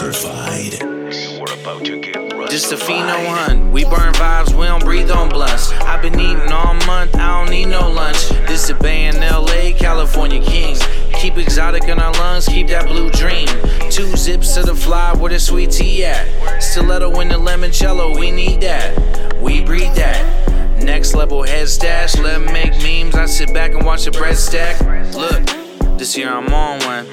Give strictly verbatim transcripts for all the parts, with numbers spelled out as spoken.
Amplified. We're about to get right. Just a pheno hunt. We burn vibes, we don't breathe on blunts. I've been eating all month, I don't need no lunch. This the Bay in L A, California King. Keep exotic in our lungs, keep that blue dream. Two zips to the fly, where the sweet tea at? Stiletto in the limoncello, we need that. We breathe that. Next level head stash, let 'em make memes. I sit back and watch the bread stack. Look, this year I'm on one.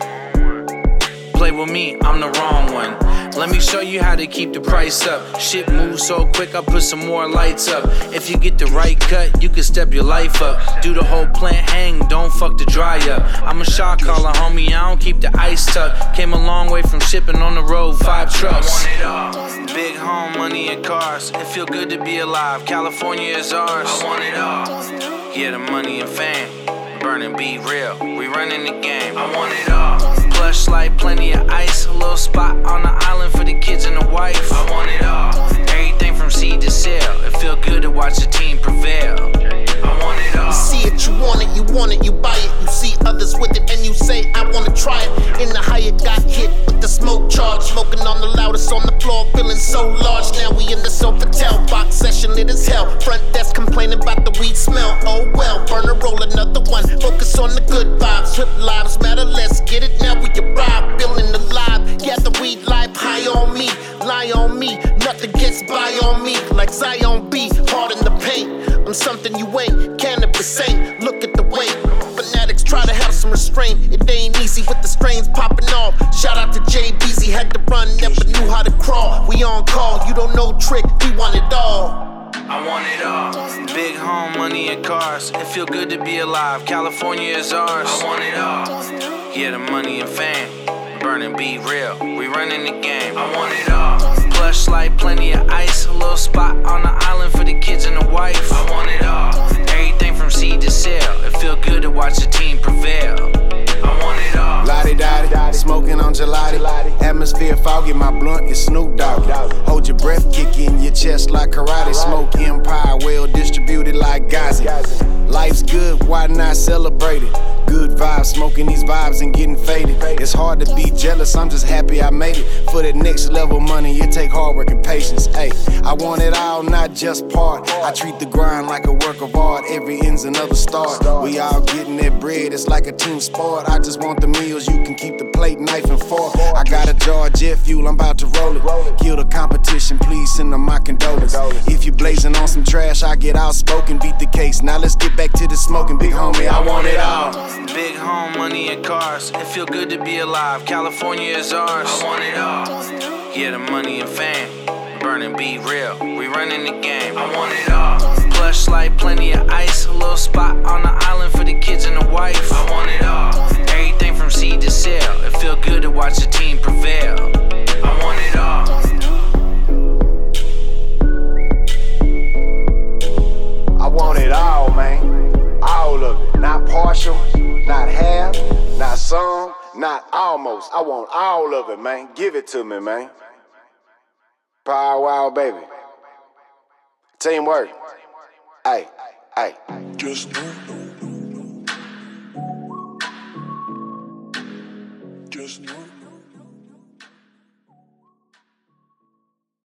Play with me, I'm the wrong one. Let me show you how to keep the price up. Shit moves so quick, I put some more lights up. If you get the right cut, you can step your life up. Do the whole plant hang, don't fuck the dry up. I'm a shot caller, homie, I don't keep the ice tucked. Came a long way from shipping on the road, five trucks. I want it all. Big home, money and cars. It feel good to be alive, California is ours. I want it all. Yeah, the money and fame. Burning, be real, we running the game. I want it all. Plush light, plenty of ice. A little spot on the island for the kids and the wife. I want it all. Everything from seed to sale. It feel good to watch the team prevail. I want it all. You see it, you want it, you want it, you buy it. You see others with it and you say, I wanna try it. In the Hyatt, got hit with the smoke charge. Smoking on the loudest on the floor, feeling so large. Now we in the Sofitel box session, lit as hell. Front desk complaining about the weed smell. Oh well, burn a roll, another one. Focus on the good vibes, flip lives matter. Let's get it now. We arrive, feeling alive. Yeah, the weed life high on me, lie on me. Nothing gets by on me like Zion B. Hard in the paint. I'm something you ain't, cannabis ain't. Look at the way fanatics try to have some restraint. It ain't easy with the strains popping off. Shout out to J B Z, had to run, never knew how to crawl. We on call, you don't know trick, we want it all. I want it all. Big home, money and cars. It feel good to be alive, California is ours. I want it all. Yeah, the money and fame. Burning, be real, we running the game. I want it all. Plush light, plenty of ice. A little spot on the island for the kids and the wife. I want it all. Everything from seed to sale. It feel good to watch the team prevail. I want it all. Lottie-dottie, smoking on gelati. Atmosphere foggy, my blunt is Snoop Dogg. Hold your breath, kick in your chest like karate. Smoke empire, well distributed like Gazi. Life's good, why not celebrate it? Good vibes, smoking these vibes and getting faded. It's hard to be jealous, I'm just happy I made it. For the next level money, it take hard work and patience. Hey, I want it all, not just part. I treat the grind like a work of art. Every end's another start. We all getting that bread, it's like a team sport. I just want the meals, you can keep the plate, knife, and fork. I got a jar of jet fuel, I'm about to roll it. Kill the competition, please send them my condolences. If you blazing on some trash, I get outspoken, beat the case. Now let's get back to the smoking, big homie, I want it all. Big home, money and cars. It feel good to be alive, California is ours. I want it all. Yeah, the money and fame. Burning, be real, we running the game. I want it all. Plush light, plenty of ice. A little spot on the island for the kids and the wife. I want it all. Everything from seed to sale. It feel good to watch the team prevail. I want it all. I want it all, man. All of it. Not partial, not half, not some, not almost. I want all of it, man. Give it to me, man. Power wow, baby. Teamwork. Hey, hey. Just don't